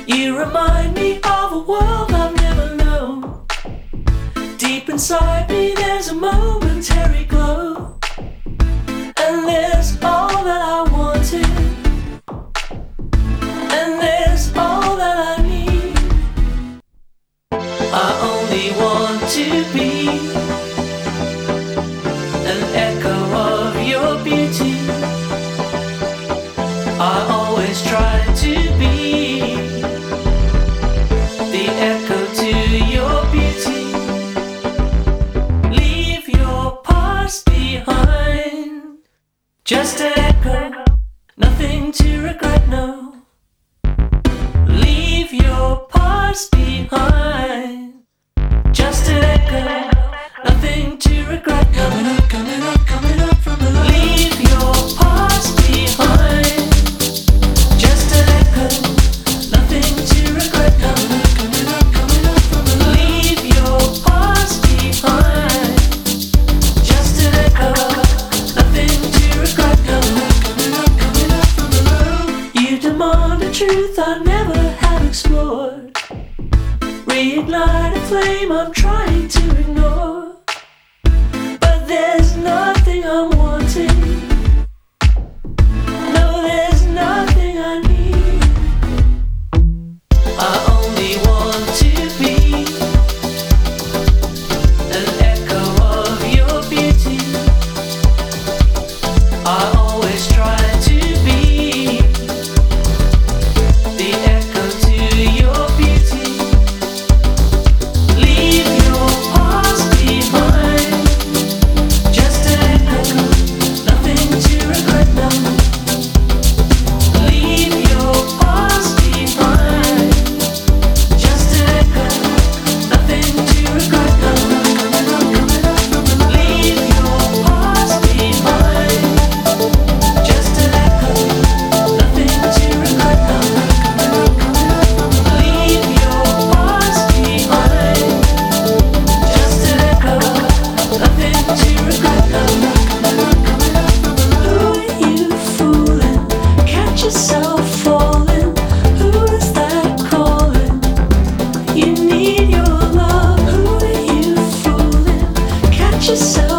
You remind me of a world I've never known. Deep inside me there's a momentary glow, and there's all that I wanted, and there's all that I need. I only want to be an echo of your beauty. I always try to be the echo to your beauty. Leave your past behind, just an echo, nothing to regret, no. Leave your past behind, just an echo, nothing to regret, no. Coming up from below. Leave your past behind, just an echo, nothing to regret, no. Coming up from below. Leave your past behind, just an echo, nothing to regret, no. Coming up from below. You demand a truth I never have explored. Reignite a flame I'm trying to ignore, but there's nothing I'm wanting. No, there's nothing I need. I only want to be an echo of your beauty. I always try to be the echo to your beauty. Leave your past behind, just an echo, nothing to regret, no. Leave your past behind, just an echo, nothing to regret, no. Leave your past behind, just an echo, nothing to regret, no. Leave your past behind, just an echo, nothing to regret, no. Who are you fooling? Catch yourself falling. Who is that calling? You need your love. Who are you fooling? Catch yourself